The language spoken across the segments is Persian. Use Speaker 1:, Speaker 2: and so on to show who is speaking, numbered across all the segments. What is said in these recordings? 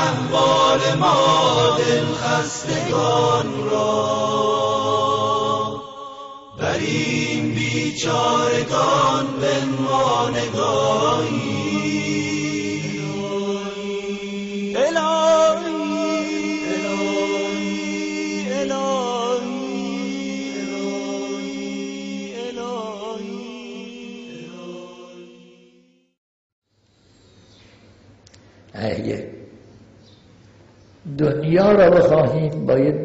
Speaker 1: احوال ما دل خستگان را، بریم بیچارگان بنما نگاهی.
Speaker 2: اگه دنیا را بخواهیم باید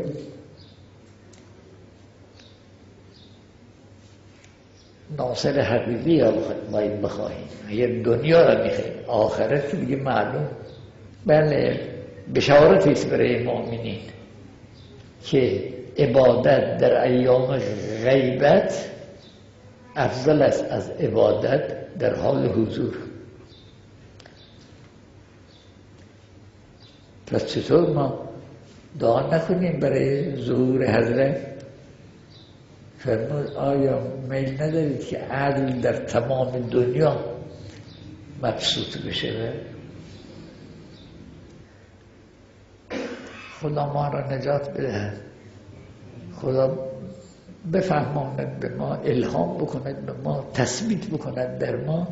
Speaker 2: ناصر حقیقی را باید بخواهیم. اگر دنیا را میخواهیم، آخرت دیگه معلوم. بله، بشارتی است برای مؤمنین که عبادت در ایام غیبت افضل است از عبادت در حال حضور. پس چطور ما دعا نکنیم برای ظهور حضرت؟ فرمود آیا میل ندارید که عدل در تمام دنیا مبسوط بشه؟ خدا ما را نجات بده، خدا بفهماند به ما، الهام بکند به ما، تثبیت بکند در ما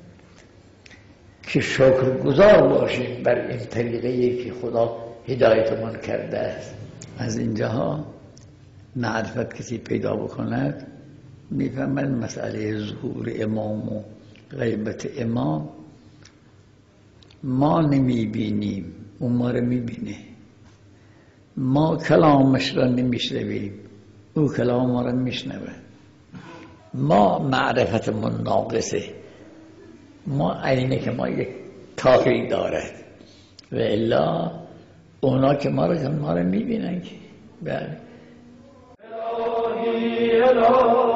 Speaker 2: که شکرگزار باشیم بر این طریقه‌ای که خدا هدایتمان کرده است. از اینجاها معرفت کسی پیدا بکند میفهمد مسئله ظهور امام و غیبت امام ما نمیبینیم، اون ما رو میبینه. ما کلامش را نمیشنویم، او کلام ما را میشنوه. ما معرفتمون ناقصه، ما عینه که ما یک کاری دارد و الا اونا که ما را میبینن که بله.